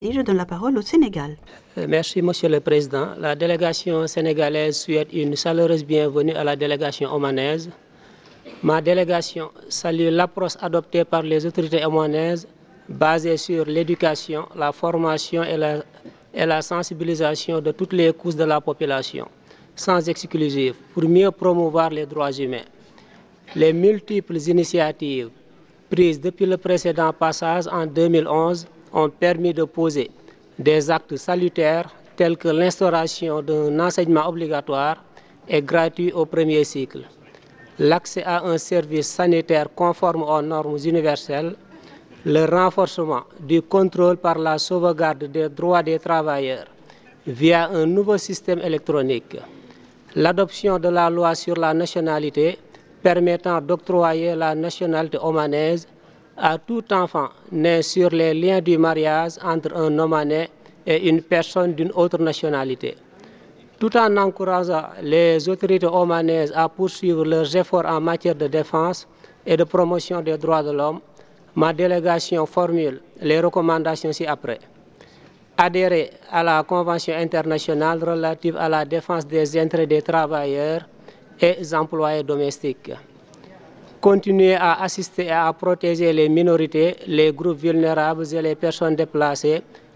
Et je donne la parole au Sénégal. Merci, Monsieur le Président. La délégation sénégalaise souhaite une chaleureuse bienvenue à la délégation omanaise. Ma délégation salue l'approche adoptée par les autorités omanaises basée sur l'éducation, la formation et la sensibilisation de toutes les couches de la population, sans exclusive, pour mieux promouvoir les droits humains. Les multiples initiatives prises depuis le précédent passage en 2011 ont permis de poser des actes salutaires tels que l'instauration d'un enseignement obligatoire et gratuit au premier cycle, l'accès à un service sanitaire conforme aux normes universelles, le renforcement du contrôle par la sauvegarde des droits des travailleurs via un nouveau système électronique, l'adoption de la loi sur la nationalité permettant d'octroyer la nationalité omanaise à tout enfant né sur les liens du mariage entre un Omanais et une personne d'une autre nationalité. Tout en encourageant les autorités omanaises à poursuivre leurs efforts en matière de défense et de promotion des droits de l'homme, ma délégation formule les recommandations ci-après. Adhérer à la Convention internationale relative à la défense des intérêts des travailleurs et employés domestiques. Continuer à assister et à protéger les minorités, les groupes vulnérables et les personnes déplacées